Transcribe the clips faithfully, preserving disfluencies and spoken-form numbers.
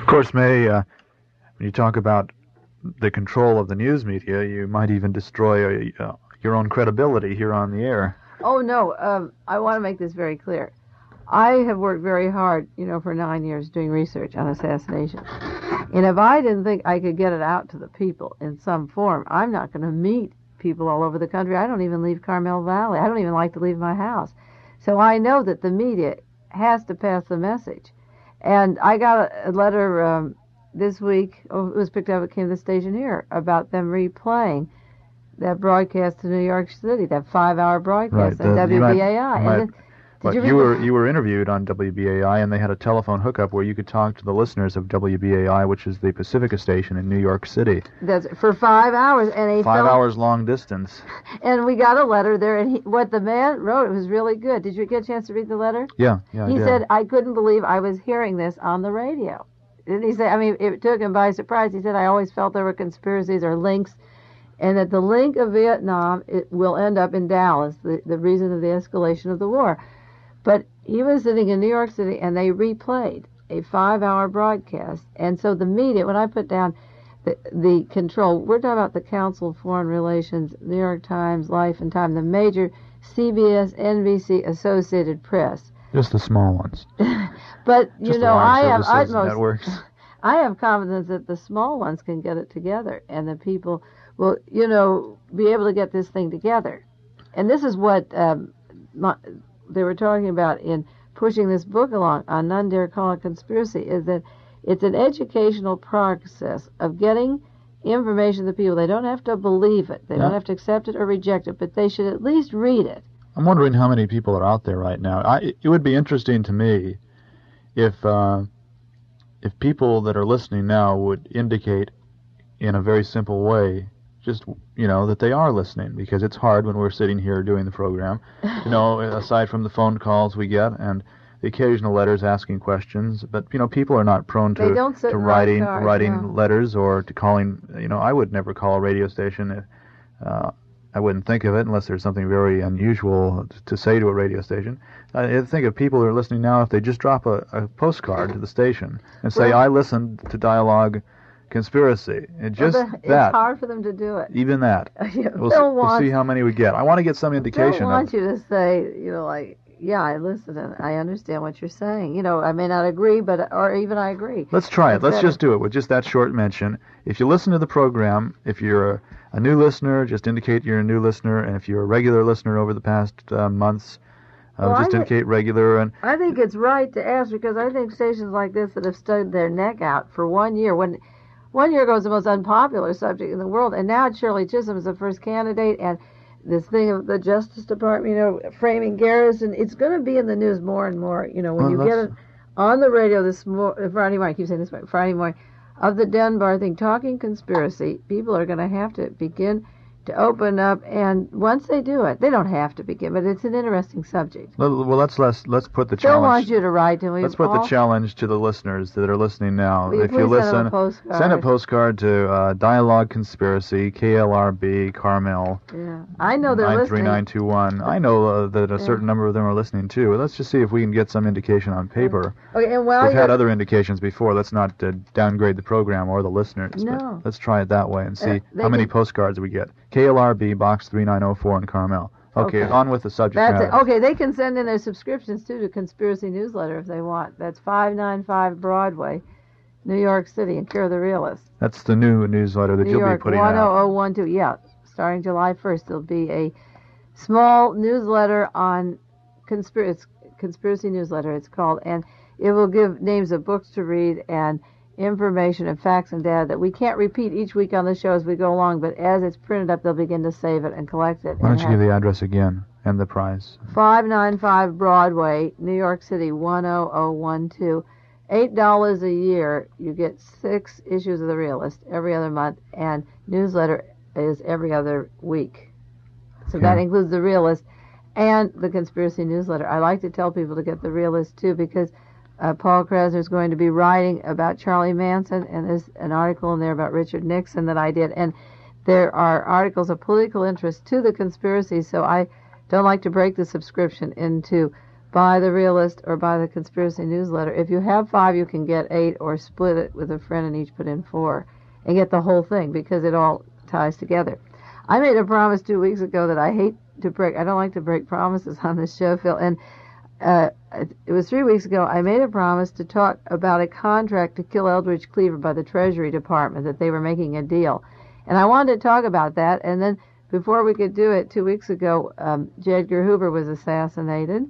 Of course, May, uh, when you talk about the control of the news media, you might even destroy uh, your own credibility here on the air. Oh, no. Um, I want to make this very clear. I have worked very hard, you know, for nine years doing research on assassination. And if I didn't think I could get it out to the people in some form, I'm not going to meet people all over the country. I don't even leave Carmel Valley. I don't even like to leave my house. So I know that the media has to pass the message. And I got a, a letter um, this week, oh, it was picked up, it came to the station here, about them replaying that broadcast to New York City, that five-hour broadcast right, on the, W B A I. You might, and then, did you, you were you were interviewed on W B A I, and they had a telephone hookup where you could talk to the listeners of W B A I, which is the Pacifica station in New York City. That's for five hours, and a five film, hours long distance. And we got a letter there, and he, what the man wrote was really good. Did you get a chance to read the letter? Yeah, yeah. He I did. said, "I couldn't believe I was hearing this on the radio." Didn't he say? I mean, it took him by surprise. He said, "I always felt there were conspiracies or links." And that the link of Vietnam it will end up in Dallas, the, the reason of the escalation of the war. But he was sitting in New York City, and they replayed a five-hour broadcast. And so the media, when I put down the, the control, we're talking about the Council of Foreign Relations, New York Times, Life and Time, the major C B S, N B C, Associated Press. Just the small ones. But, you Just know, I have utmost... networks. I have confidence that the small ones can get it together, and the people will, you know, be able to get this thing together. And this is what um, my, they were talking about in pushing this book along on None Dare Call It Conspiracy, is that it's an educational process of getting information to the people. They don't have to believe it. They yeah. don't have to accept it or reject it, but they should at least read it. I'm wondering how many people are out there right now. I, it would be interesting to me if uh, if people that are listening now would indicate in a very simple way just, you know, that they are listening, because it's hard when we're sitting here doing the program, you know, aside from the phone calls we get and the occasional letters asking questions, but, you know, people are not prone to, to writing cars, writing no. letters or to calling, you know, I would never call a radio station. If, uh, I wouldn't think of it unless there's something very unusual to say to a radio station. I think of people who are listening now, if they just drop a, a postcard to the station and say, well, I listened to Dialogue Conspiracy, and just well, the, that. It's hard for them to do it. Even that. yeah, we'll, s- we'll see how many we get. I want to get some indication. I want of, you to say, you know, like, yeah, I listen and I understand what you're saying. You know, I may not agree, but or even I agree. Let's try That's it. Let's better. just do it with just that short mention. If you listen to the program, if you're a, a new listener, just indicate you're a new listener, and if you're a regular listener over the past uh, months, uh, well, just I indicate regular. And I think it's right to ask, because I think stations like this that have stood their neck out for one year, when one year ago it was the most unpopular subject in the world, and now Shirley Chisholm is the first candidate, and this thing of the Justice Department, you know, framing Garrison, it's going to be in the news more and more. You know, when well, you get it on the radio this mo- Friday morning, I keep saying this Friday morning, of the Dunbar thing, talking conspiracy, people are going to have to begin to open up, and once they do it, they don't have to begin, but it's an interesting subject. Well, let's let's let's put the They'll challenge. want you to write to me. Let's put all, the challenge to the listeners that are listening now. Will you if you please listen, send, a postcard? send a postcard to uh, Dialogue Conspiracy, K L R B, Carmel. Yeah, I know they're nine three nine two one. I know uh, that a certain yeah. number of them are listening too. Let's just see if we can get some indication on paper. Okay, and while We've you're... had other indications before. Let's not uh, downgrade the program or the listeners. No. But let's try it that way and see uh, how many can... postcards we get. K L R B, Box three nine zero four in Carmel. Okay, okay, on with the subject That's matter. it. Okay, they can send in their subscriptions too to Conspiracy Newsletter if they want. That's five ninety-five Broadway, New York City, in care of the Realist. That's the new newsletter that New you'll York, be putting out. one oh oh one two. Yeah, starting July first, there'll be a small newsletter on conspiracy conspiracy newsletter. It's called, and it will give names of books to read and information and facts and data that we can't repeat each week on the show as we go along, but as it's printed up, they'll begin to save it and collect it. Why don't you give the address again and the price? five ninety-five Broadway, New York City, one oh oh one two. eight dollars a year. You get six issues of The Realist every other month, and newsletter is every other week. So okay. that includes The Realist and the Conspiracy Newsletter. I like to tell people to get The Realist, too, because Uh, Paul Krasner is going to be writing about Charlie Manson, and there's an article in there about Richard Nixon that I did, and there are articles of political interest to the conspiracy, so I don't like to break the subscription into buy The Realist or buy the Conspiracy Newsletter. If you have five, you can get eight or split it with a friend and each put in four and get the whole thing because it all ties together. I made a promise two weeks ago that I hate to break. I don't like to break promises on this show, Phil. And uh, it was three weeks ago. I made a promise to talk about a contract to kill Eldridge Cleaver by the Treasury Department, that they were making a deal. And I wanted to talk about that. And then before we could do it, two weeks ago, um, J. Edgar Hoover was assassinated.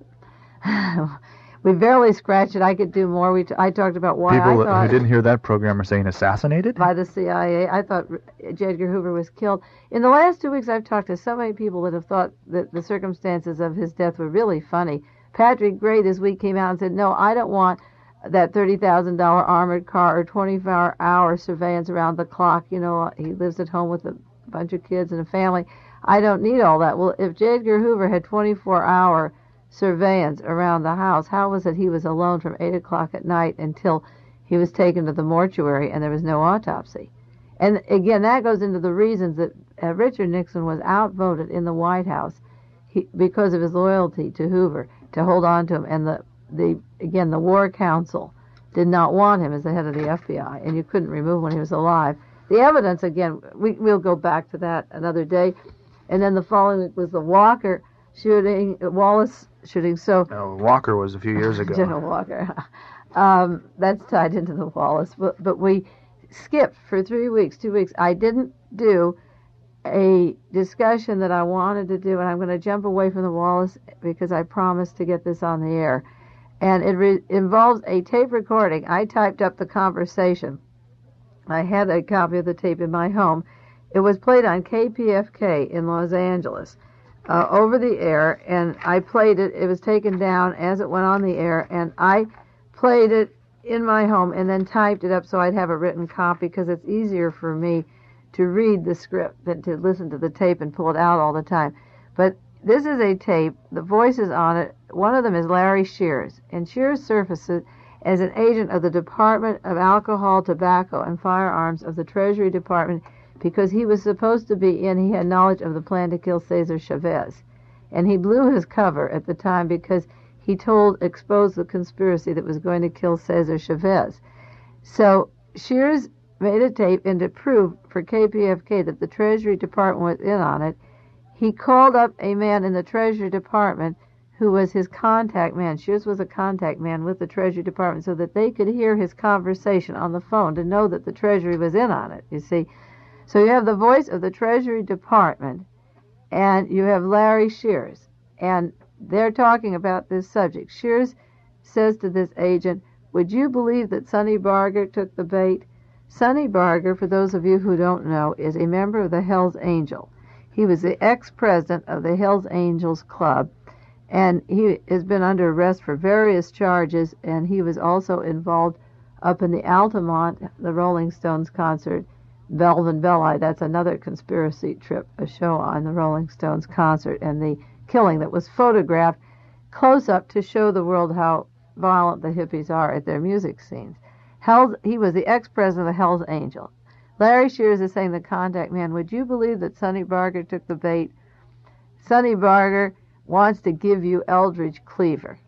We barely scratched it. I could do more. We t- I talked about why People I thought... who didn't hear that program are saying assassinated? By the C I A. I thought J. Edgar Hoover was killed. In the last two weeks, I've talked to so many people that have thought that the circumstances of his death were really funny. Patrick Gray this week came out and said, no, I don't want that thirty thousand dollars armored car or twenty-four hour surveillance around the clock. You know, he lives at home with a bunch of kids and a family. I don't need all that. Well, if J. Edgar Hoover had twenty-four hour surveillance around the house, how was it he was alone from eight o'clock at night until he was taken to the mortuary and there was no autopsy? And again, that goes into the reasons that uh, Richard Nixon was outvoted in the White House he, because of his loyalty to Hoover, to hold on to him. And the, the again, the War Council did not want him as the head of the F B I, and you couldn't remove him when he was alive. The evidence, again, we, we'll go back to that another day. And then the following week was the Walker shooting, Wallace shooting. So no, Walker was a few years ago. General Walker. um, that's tied into the Wallace. But, but we skipped for three weeks, two weeks. I didn't do a discussion that I wanted to do, and I'm going to jump away from the Wallace because I promised to get this on the air. And it re- involves a tape recording. I typed up the conversation. I had a copy of the tape in my home. It was played on K P F K in Los Angeles uh, over the air, and I played it. It was taken down as it went on the air, and I played it in my home and then typed it up so I'd have a written copy because it's easier for me to read the script than to listen to the tape and pull it out all the time. But this is a tape. The voices on it, one of them is Larry Shears, and Shears surfaces as an agent of the Department of Alcohol, Tobacco, and Firearms of the Treasury Department because he was supposed to be in, he had knowledge of the plan to kill Cesar Chavez. And he blew his cover at the time because he told, exposed the conspiracy that was going to kill Cesar Chavez. So Shears made a tape, and to prove for K P F K that the Treasury Department was in on it, he called up a man in the Treasury Department who was his contact man. Shears was a contact man with the Treasury Department so that they could hear his conversation on the phone to know that the Treasury was in on it, you see. So you have the voice of the Treasury Department, and you have Larry Shears, and they're talking about this subject. Shears says to this agent, would you believe that Sonny Barger took the bait? Sonny Barger, for those of you who don't know, is a member of the Hells Angels. He was the ex-president of the Hells Angels Club, and he has been under arrest for various charges, and he was also involved up in the Altamont, the Rolling Stones concert, Belvin Belli. That's another conspiracy trip, a show on the Rolling Stones concert and the killing that was photographed close up to show the world how violent the hippies are at their music scenes. Hells, he was the ex-president of the Hells Angels. Larry Shears is saying, the contact man, would you believe that Sonny Barger took the bait? Sonny Barger wants to give you Eldridge Cleaver.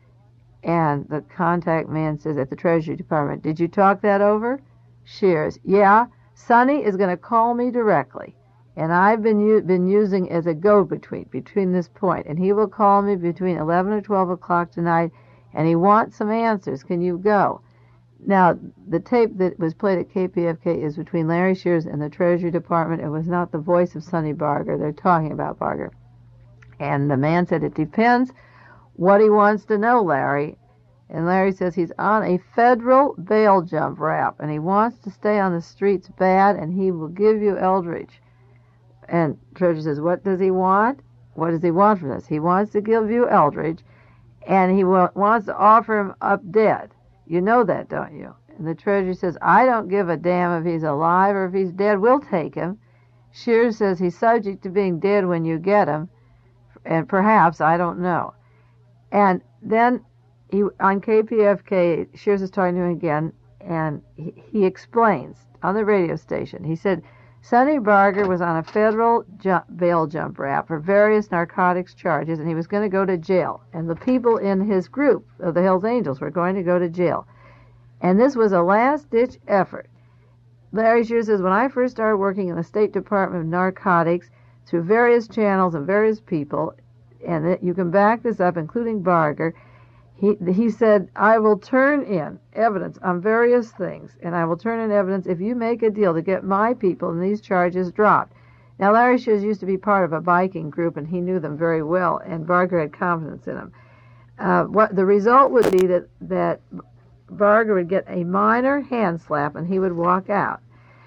And the contact man says at the Treasury Department, did you talk that over? Shears, yeah, Sonny is going to call me directly. And I've been u- been using as a go-between, between this point. And he will call me between eleven and twelve o'clock tonight, and he wants some answers. Can you go? Now, the tape that was played at K P F K is between Larry Shears and the Treasury Department. It was not the voice of Sonny Barger. They're talking about Barger. And the man said, it depends what he wants to know, Larry. And Larry says he's on a federal bail jump rap, and he wants to stay on the streets bad, and he will give you Eldridge. And Treasury says, what does he want? What does he want from us? He wants to give you Eldridge, and he wa- wants to offer him up dead. You know that, don't you? And the Treasury says, I don't give a damn if he's alive or if he's dead. We'll take him. Shears says he's subject to being dead when you get him, and perhaps, I don't know. And then he on K P F K, Shears is talking to him again, and he, he explains on the radio station. He said, Sonny Barger was on a federal jump, bail jump rap for various narcotics charges, and he was going to go to jail. And the people in his group of the Hells Angels were going to go to jail. And this was a last-ditch effort. Larry Shears says, when I first started working in the State Department of Narcotics, through various channels and various people, and that you can back this up, including Barger, he, he said, I will turn in evidence on various things, and I will turn in evidence if you make a deal to get my people and these charges dropped. Now, Larry Shears used to be part of a biking group, and he knew them very well, and Barger had confidence in him. Uh, what the result would be that, that Barger would get a minor hand slap, and he would walk out.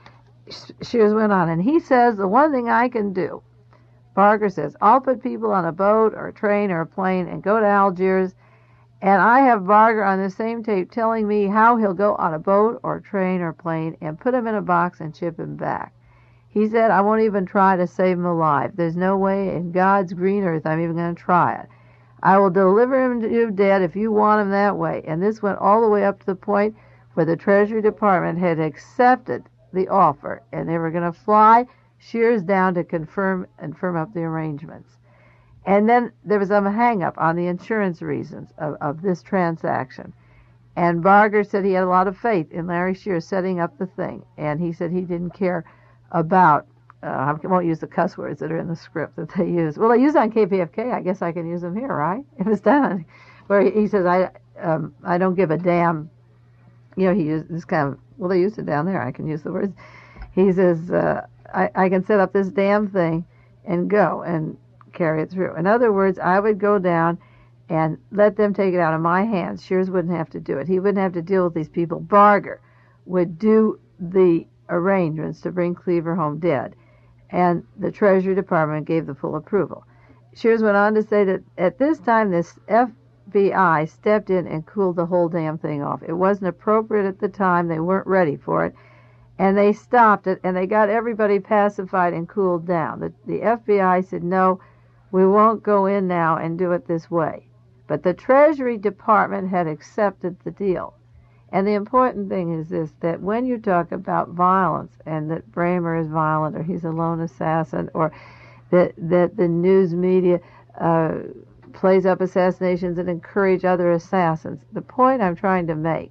Shears went on, and he says, the one thing I can do, Barger says, I'll put people on a boat or a train or a plane and go to Algiers, and I have Barger on the same tape telling me how he'll go on a boat or a train or plane and put him in a box and ship him back. He said, I won't even try to save him alive. There's no way in God's green earth I'm even going to try it. I will deliver him to you dead if you want him that way. And this went all the way up to the point where the Treasury Department had accepted the offer, and they were going to fly Shears down to confirm and firm up the arrangements. And then there was a hang-up on the insurance reasons of, of this transaction. And Barger said he had a lot of faith in Larry Shears setting up the thing. And he said he didn't care about, uh, I won't use the cuss words that are in the script that they use. Well, they use on K P F K. I guess I can use them here, right? If it's done. Where he, he says, I um, I don't give a damn. You know, he used this kind of, well, they used it down there. I can use the words. He says, uh, I, I can set up this damn thing and go and carry it through. In other words, I would go down and let them take it out of my hands. Shears wouldn't have to do it. He wouldn't have to deal with these people. Barger would do the arrangements to bring Cleaver home dead, and the Treasury Department gave the full approval. Shears went on to say that at this time, this F B I stepped in and cooled the whole damn thing off. It wasn't appropriate at the time. They weren't ready for it. And they stopped it, and they got everybody pacified and cooled down. The, the F B I said, no, we won't go in now and do it this way. But the Treasury Department had accepted the deal. And the important thing is this, that when you talk about violence and that Bramer is violent or he's a lone assassin or that, that the news media uh, plays up assassinations and encourage other assassins, the point I'm trying to make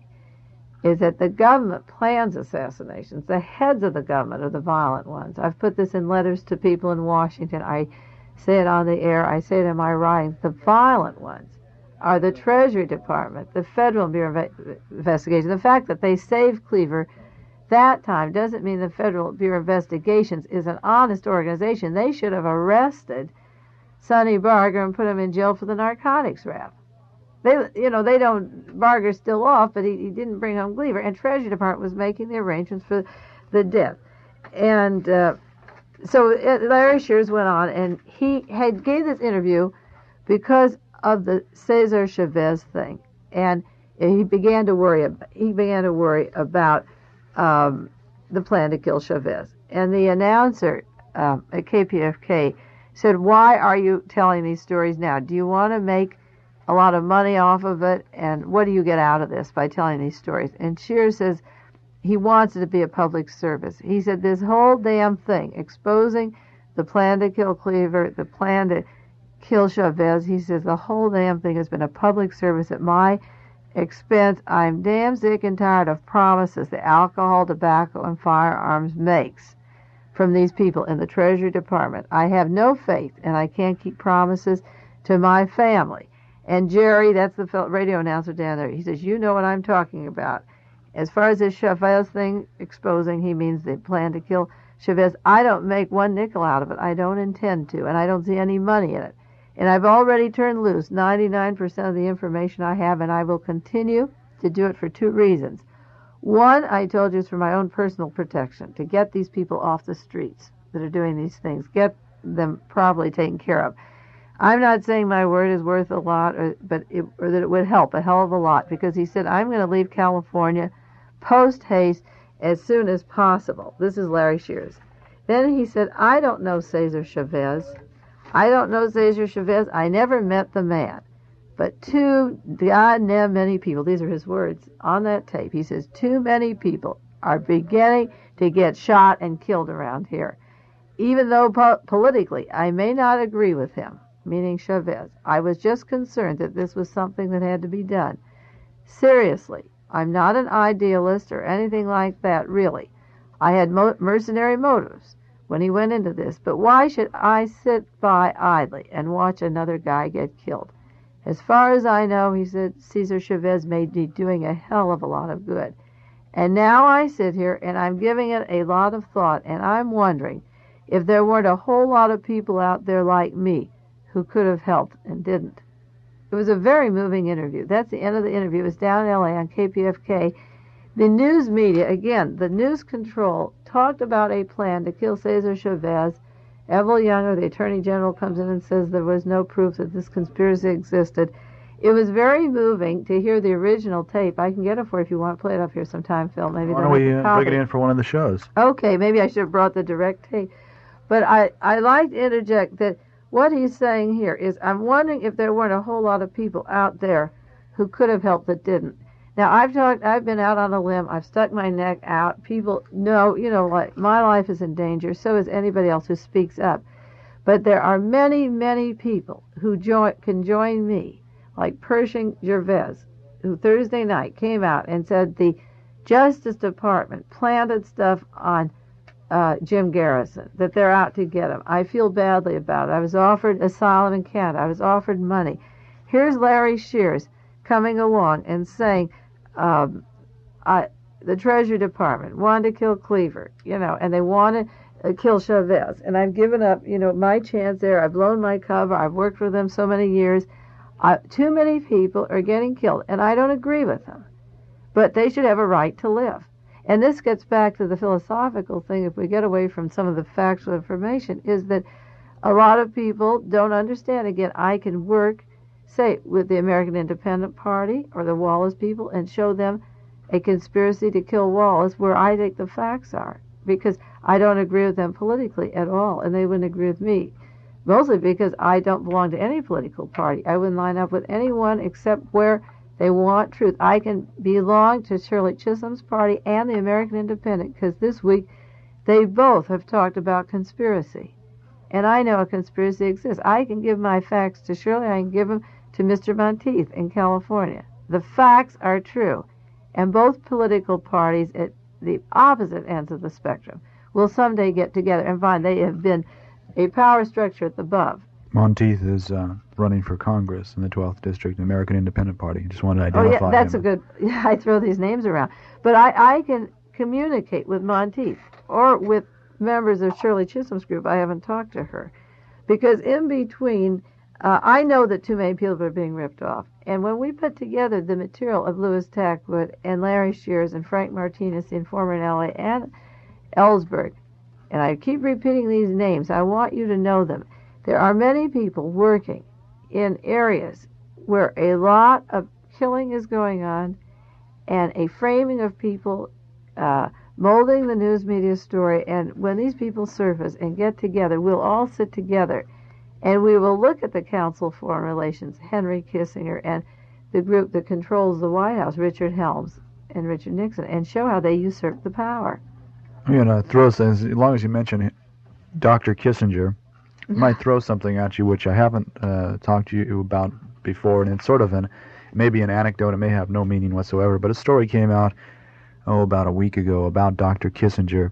is that the government plans assassinations. The heads of the government are the violent ones. I've put this in letters to people in Washington. I say it on the air. I say it in my writings. The violent ones are the Treasury Department, the Federal Bureau of Investigation. The fact that they saved Cleaver that time doesn't mean the Federal Bureau of Investigations is an honest organization. They should have arrested Sonny Barger and put him in jail for the narcotics rap. They, you know, they don't, Barger's still off, but he, he didn't bring home Cleaver. And Treasury Department was making the arrangements for the death. And uh, so Larry Shears went on, and he had gave this interview because of the Cesar Chavez thing. And he began to worry, he began to worry about um, the plan to kill Chavez. And the announcer um, at K P F K said, why are you telling these stories now? Do you want to make a lot of money off of it, and what do you get out of this by telling these stories? And Shears says he wants it to be a public service. He said this whole damn thing, exposing the plan to kill Cleaver, the plan to kill Chavez, he says the whole damn thing has been a public service at my expense. I'm damn sick and tired of promises that alcohol, tobacco, and firearms makes from these people in the Treasury Department. I have no faith, and I can't keep promises to my family. And Jerry, that's the radio announcer down there, he says, you know what I'm talking about. As far as this Chavez thing exposing, he means they plan to kill Chavez. I don't make one nickel out of it. I don't intend to, and I don't see any money in it. And I've already turned loose ninety-nine percent of the information I have, and I will continue to do it for two reasons. One, I told you, is for my own personal protection, to get these people off the streets that are doing these things, get them properly taken care of. I'm not saying my word is worth a lot, or, but it, or that it would help a hell of a lot, because he said, I'm going to leave California post-haste as soon as possible. This is Larry Shears. Then he said, I don't know Cesar Chavez. I don't know Cesar Chavez. I never met the man. But too goddamn many people, these are his words on that tape, he says, too many people are beginning to get shot and killed around here. Even though po- politically I may not agree with him, meaning Chavez, I was just concerned that this was something that had to be done. Seriously, I'm not an idealist or anything like that, really. I had mo- mercenary motives when he went into this, but why should I sit by idly and watch another guy get killed? As far as I know, he said, Cesar Chavez may be doing a hell of a lot of good. And now I sit here and I'm giving it a lot of thought, and I'm wondering if there weren't a whole lot of people out there like me who could have helped and didn't. It was a very moving interview. That's the end of the interview. It was down in L A on K P F K. The news media, again, the news control, talked about a plan to kill Cesar Chavez. Evel Younger, the Attorney General, comes in and says there was no proof that this conspiracy existed. It was very moving to hear the original tape. I can get it for you if you want to play it up here sometime, Phil. Maybe Why don't we uh, bring it in for one of the shows? Okay, maybe I should have brought the direct tape. But I, I like to interject that what he's saying here is I'm wondering if there weren't a whole lot of people out there who could have helped that didn't. Now, I've talked, I've been out on a limb. I've stuck my neck out. People know, you know, like my life is in danger. So is anybody else who speaks up. But there are many, many people who join, can join me, like Pershing Gervais, who Thursday night came out and said the Justice Department planted stuff on uh, Jim Garrison, that they're out to get him. I feel badly about it. I was offered asylum in Canada. I was offered money. Here's Larry Shears coming along and saying, um, I, the Treasury Department wanted to kill Cleaver, you know, and they wanted to uh, kill Chavez. And I've given up, you know, my chance there. I've blown my cover. I've worked with them so many years. Uh, too many people are getting killed, and I don't agree with them. But they should have a right to live. And this gets back to the philosophical thing, if we get away from some of the factual information, is that a lot of people don't understand. Again, I can work, say, with the American Independent Party or the Wallace people and show them a conspiracy to kill Wallace where I think the facts are, because I don't agree with them politically at all, and they wouldn't agree with me. Mostly because I don't belong to any political party. I wouldn't line up with anyone except where they want truth. I can belong to Shirley Chisholm's party and the American Independent, because this week they both have talked about conspiracy. And I know a conspiracy exists. I can give my facts to Shirley. I can give them to Mister Monteith in California. The facts are true. And both political parties at the opposite ends of the spectrum will someday get together and find they have been a power structure at the above. Monteith is uh, running for Congress in the twelfth District, the American Independent Party. Just wanted to identify Oh, yeah, that's him. a good... Yeah, I throw these names around. But I, I can communicate with Monteith or with members of Shirley Chisholm's group. I haven't talked to her. Because in between, uh, I know that too many people are being ripped off. And when we put together the material of Louis Tackwood and Larry Shears and Frank Martinez, the informer in L A, and Ellsberg, and I keep repeating these names, I want you to know them. There are many people working in areas where a lot of killing is going on and a framing of people uh, molding the news media story. And when these people surface and get together, we'll all sit together and we will look at the Council for Foreign Relations, Henry Kissinger, and the group that controls the White House, Richard Helms and Richard Nixon, and show how they usurped the power. I'm going to throw, as long as you mention Doctor Kissinger, I might throw something at you which I haven't uh, talked to you about before, and it's sort of an, maybe an anecdote. It may have no meaning whatsoever, but a story came out, oh, about a week ago about Doctor Kissinger,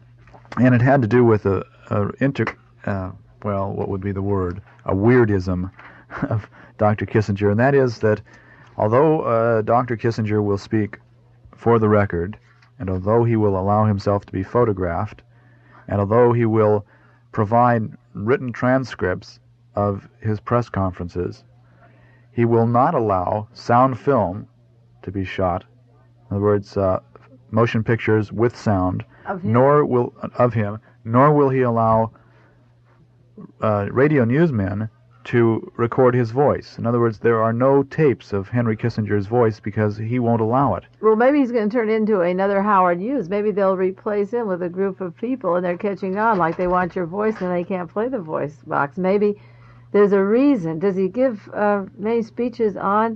and it had to do with a, a inter, uh, well, what would be the word? A weirdism of Doctor Kissinger, and that is that although uh, Doctor Kissinger will speak for the record, and although he will allow himself to be photographed, and although he will provide written transcripts of his press conferences, he will not allow sound film to be shot. In other words, uh, motion pictures with sound, Of him? nor will of him, nor will he allow uh, radio newsmen to record his voice. In other words, there are no tapes of Henry Kissinger's voice because he won't allow it. Well, maybe he's going to turn into another Howard Hughes. Maybe they'll replace him with a group of people, and they're catching on like they want your voice, and they can't play the voice box. Maybe there's a reason. Does he give uh, many speeches on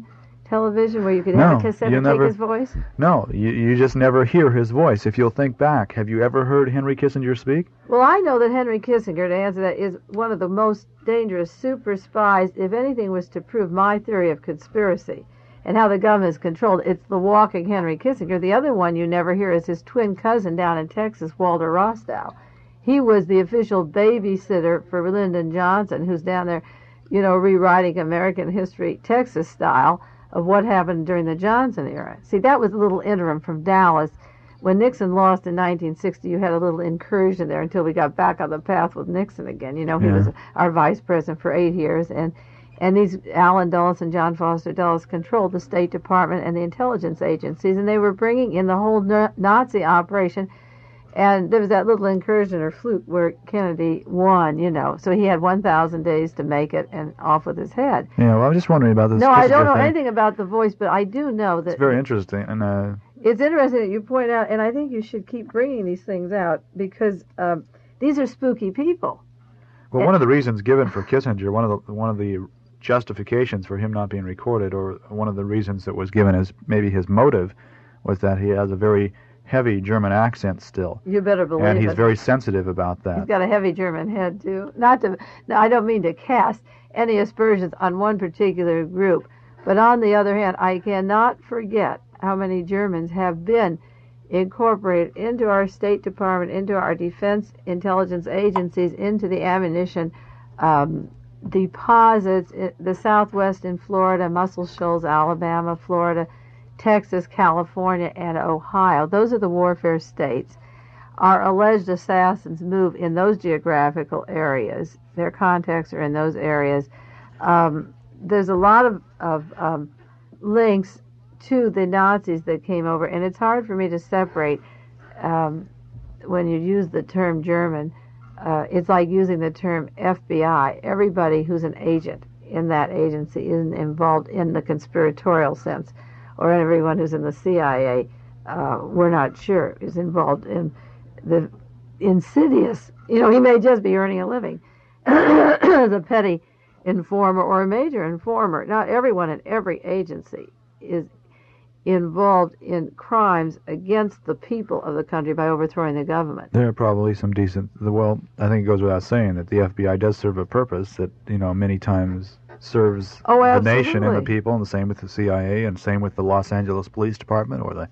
television where you could No, have a cassette you and take never- his voice? No, you, you just never hear his voice. If you'll think back, have you ever heard Henry Kissinger speak? Well, I know that Henry Kissinger, to answer that, is one of the most dangerous super spies. If anything was to prove my theory of conspiracy and how the government is controlled, it's the walking Henry Kissinger. The other one you never hear is his twin cousin down in Texas, Walter Rostow. He was the official babysitter for Lyndon Johnson, who's down there, you know, rewriting American history, Texas style, of what happened during the Johnson era. See, that was a little interim from Dallas. When Nixon lost in nineteen sixty, you had a little incursion there until we got back on the path with Nixon again. You know, he Yeah. was our vice president for eight years, and and these Allen Dulles and John Foster Dulles controlled the State Department and the intelligence agencies, and they were bringing in the whole Nazi operation. And there was that little incursion or fluke where Kennedy won, you know. So he had one thousand days to make it and off with his head. Yeah, well, I'm just wondering about this. No, I don't Kissinger know thing. anything about the voice, but I do know that It's very interesting, and uh, it's interesting that you point out, and I think you should keep bringing these things out because um, these are spooky people. well, one of the reasons given for Kissinger, one of the one of the justifications for him not being recorded, or one of the reasons that was given as maybe his motive, was that he has a very heavy German accent still, You better believe and he's it. very sensitive about that. He's got a heavy German head too. Not to, no, I don't mean to cast any aspersions on one particular group, but on the other hand, I cannot forget how many Germans have been incorporated into our State Department, into our defense intelligence agencies, into the ammunition um, deposits, i- the Southwest in Florida, Muscle Shoals, Alabama, Florida, Texas, California, and Ohio. Those are the warfare states. Our alleged assassins move in those geographical areas. Their contacts are in those areas. Um, there's a lot of, of um, links to the Nazis that came over, and it's hard for me to separate um, when you use the term German. Uh, it's like using the term F B I. Everybody who's an agent in that agency isn't involved in the conspiratorial sense, or everyone who's in the C I A, uh, we're not sure, is involved in the insidious, you know, he may just be earning a living as a petty informer or a major informer. Not everyone in every agency is involved in crimes against the people of the country by overthrowing the government. There are probably some decent. Well, I think it goes without saying that the F B I does serve a purpose that, you know, many times serves Oh, the nation and the absolutely. people, and the same with the C I A, and same with the Los Angeles Police Department or the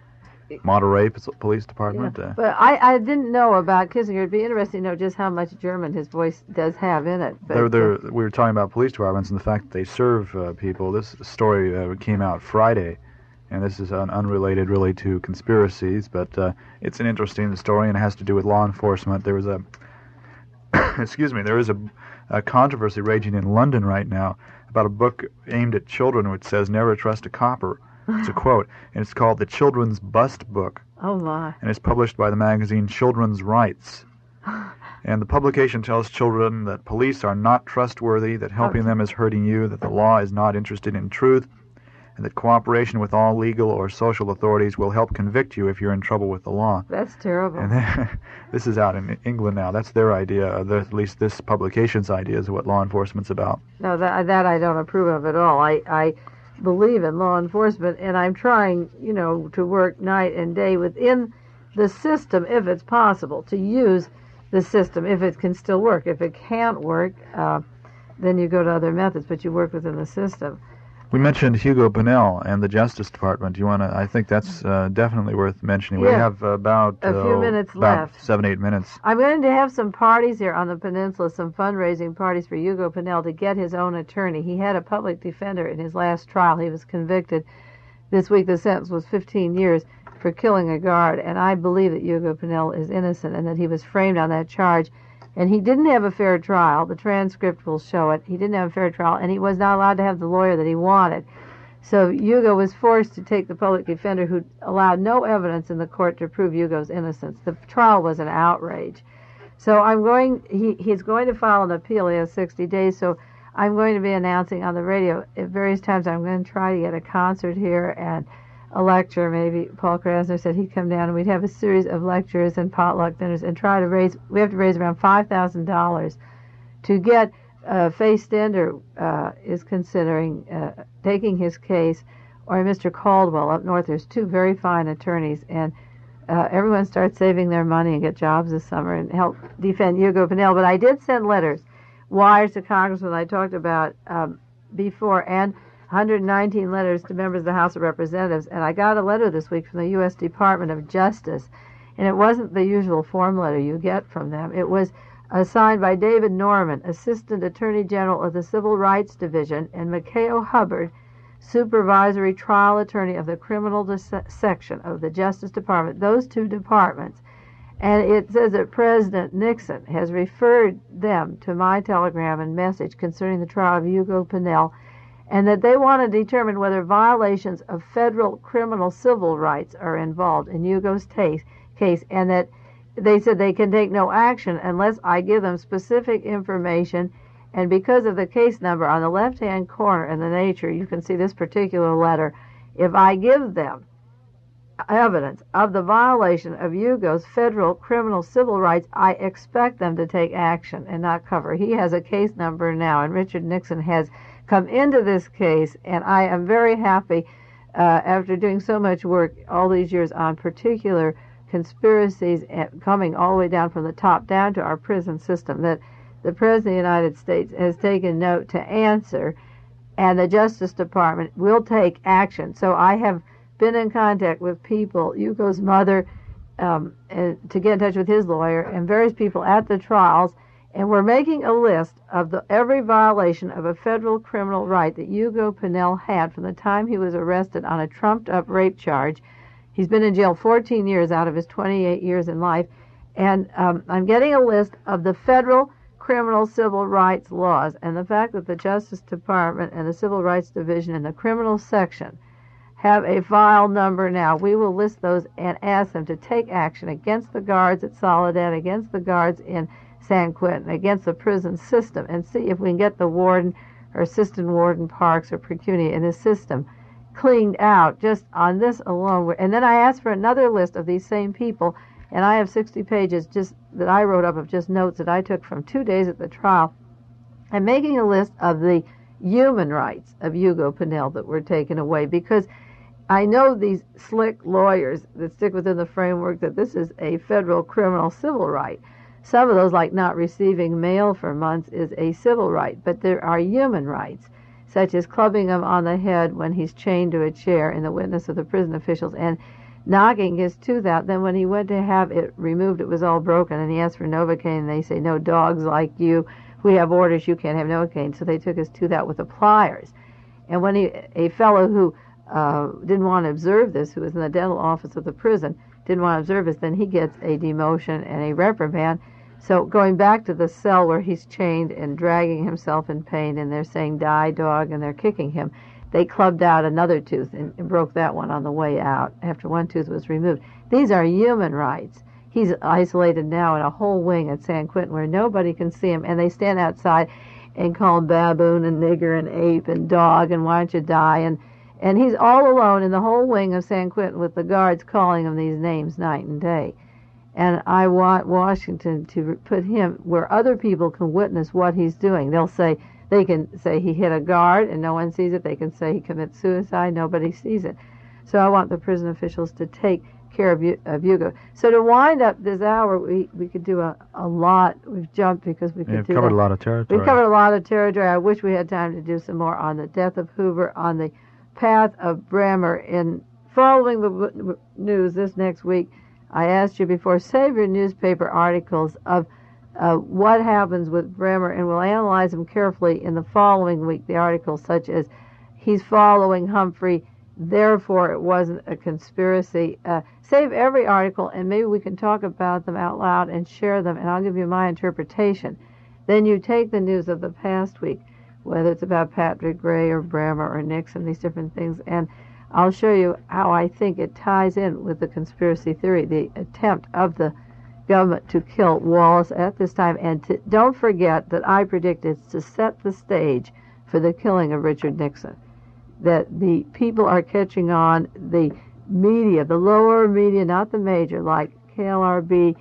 Monterey P- Police Department. Yeah. Uh, But I, I didn't know about Kissinger. It'd be interesting to know just how much German his voice does have in it. But, they're, they're, we were talking about police departments and the fact that they serve uh, people. This story uh, came out Friday, and this is un- unrelated really to conspiracies, but uh, it's an interesting story, and it has to do with law enforcement. There was a, excuse me, there is a, a controversy raging in London right now about a book aimed at children which says "Never trust a copper." It's a quote, and it's called The Children's Bust Book, oh my. and it's published by the magazine Children's Rights. And the publication tells children that police are not trustworthy, that helping them is hurting you, that the law is not interested in truth, and that cooperation with all legal or social authorities will help convict you if you're in trouble with the law. That's terrible. And then, this is out in England now. That's their idea, or the, at least this publication's idea, is what law enforcement's about. No, that that I don't approve of at all. I, I believe in law enforcement, and I'm trying, you know, to work night and day within the system, if it's possible, to use the system if it can still work. If it can't work, uh, then you go to other methods, but you work within the system. We mentioned Hugo Pinnell and the Justice Department. Do you want to? I think that's uh, definitely worth mentioning. We Yeah. have about A few uh, minutes about left. seven, eight minutes. I'm going to have some parties here on the peninsula, some fundraising parties for Hugo Pinnell to get his own attorney. He had a public defender in his last trial. He was convicted. This week the sentence was fifteen years for killing a guard, and I believe that Hugo Pinnell is innocent and that he was framed on that charge. And he didn't have a fair trial. The transcript will show it. He didn't have a fair trial, and he was not allowed to have the lawyer that he wanted. So Hugo was forced to take the public defender who allowed no evidence in the court to prove Hugo's innocence. The trial was an outrage. So I'm going, he, he's going to file an appeal. He has sixty days. So I'm going to be announcing on the radio at various times. I'm going to try to get a concert here and a lecture. Maybe Paul Krasner said he'd come down and we'd have a series of lectures and potluck dinners and try to raise, we have to raise around five thousand dollars to get uh, Faye Stender uh, is considering uh, taking his case, or Mister Caldwell up north. There's two very fine attorneys, and uh, everyone starts saving their money and get jobs this summer and help defend Hugo Pinnell. But I did send letters, wires to Congressmen I talked about um, before, and one hundred nineteen letters to members of the House of Representatives. And I got a letter this week from the U S Department of Justice, and it wasn't the usual form letter you get from them. It was uh, signed by David Norman, Assistant Attorney General of the Civil Rights Division, and Mikhail Hubbard, Supervisory Trial Attorney of the Criminal Dis- Section of the Justice Department, those two departments. And it says that President Nixon has referred them to my telegram and message concerning the trial of Hugo Pinnell, and that they want to determine whether violations of federal criminal civil rights are involved in Hugo's t- case, and that they said they can take no action unless I give them specific information. And because of the case number on the left-hand corner in the nature, you can see this particular letter. If I give them evidence of the violation of Hugo's federal criminal civil rights, I expect them to take action and not cover. He has a case number now, and Richard Nixon has come into this case, and I am very happy uh, after doing so much work all these years on particular conspiracies and coming all the way down from the top down to our prison system, that the President of the United States has taken note to answer, and the Justice Department will take action. So I have been in contact with people, Hugo's mother, um, and to get in touch with his lawyer, and various people at the trials, and we're making a list of the, every violation of a federal criminal right that Hugo Pinnell had from the time he was arrested on a trumped-up rape charge. He's been in jail fourteen years out of his twenty-eight years in life, and um, I'm getting a list of the federal criminal civil rights laws, and the fact that the Justice Department and the Civil Rights Division in the criminal section have a file number now. We will list those and ask them to take action against the guards at Soledad, against the guards in San Quentin, against the prison system, and see if we can get the warden or assistant warden Parks or Pecunia in the system cleaned out just on this alone. And then I asked for another list of these same people, and I have sixty pages just that I wrote up of just notes that I took from two days at the trial. I'm making a list of the human rights of Hugo Pinnell that were taken away, because I know these slick lawyers that stick within the framework that this is a federal criminal civil right. Some of those, like not receiving mail for months, is a civil right, but there are human rights, such as clubbing him on the head when he's chained to a chair in the witness of the prison officials, and knocking his tooth out. Then when he went to have it removed, it was all broken, and he asked for Novocaine, and they say, no, dogs like you, we have orders, you can't have Novocaine. So they took his tooth out with the pliers. And when he, a fellow who uh, didn't want to observe this, who was in the dental office of the prison, didn't want to observe this, then he gets a demotion and a reprimand. So going back to the cell where he's chained and dragging himself in pain, and they're saying, die, dog, and they're kicking him, they clubbed out another tooth and, and broke that one on the way out after one tooth was removed. These are human rights. He's isolated now in a whole wing at San Quentin where nobody can see him, and they stand outside and call him baboon and nigger and ape and dog and why don't you die, and and he's all alone in the whole wing of San Quentin with the guards calling him these names night and day. And I want Washington to put him where other people can witness what he's doing. They'll say, they can say he hit a guard and no one sees it. They can say he commits suicide, nobody sees it. So I want the prison officials to take care of, of Hugo. So to wind up this hour, we, we could do a, a lot. We've jumped because we could You've do covered that. a lot of territory. We've covered a lot of territory. I wish we had time to do some more on the death of Hoover, on the path of Bremer. In following the w- news this next week, I asked you before, save your newspaper articles of uh, what happens with Bremer, and we'll analyze them carefully in the following week. The articles such as, he's following Humphrey, therefore it wasn't a conspiracy. Uh, save every article, and maybe we can talk about them out loud and share them, and I'll give you my interpretation. Then you take the news of the past week, whether it's about Patrick Gray or Bremer or Nixon, these different things, and I'll show you how I think it ties in with the conspiracy theory, the attempt of the government to kill Wallace at this time. And to, don't forget that I predict it's to set the stage for the killing of Richard Nixon. That the people are catching on, the media, the lower media, not the major, like K L R B,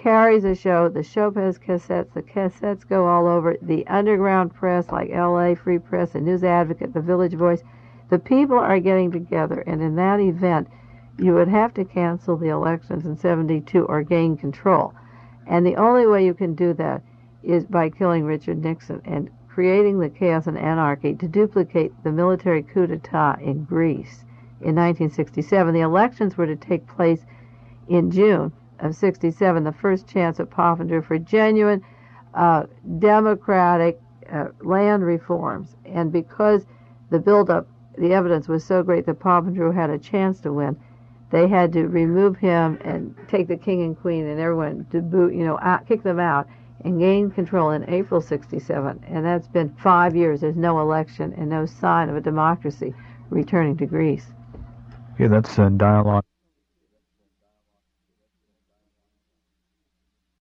carries a show. The show has cassettes. The cassettes go all over. The underground press, like L A Free Press, the News Advocate, the Village Voice, the people are getting together. And in that event, you would have to cancel the elections in seventy-two or gain control. And the only way you can do that is by killing Richard Nixon and creating the chaos and anarchy to duplicate the military coup d'etat in Greece in nineteen sixty-seven. The elections were to take place in June of sixty-seven, the first chance at Poppendrew for genuine uh, democratic uh, land reforms. And because the buildup, the evidence was so great that Poppendrew had a chance to win, they had to remove him and take the king and queen and everyone to boot, you know, out, kick them out, and gain control in April sixty-seven. And that's been five years. There's no election and no sign of a democracy returning to Greece. Okay, that's uh, Dialogue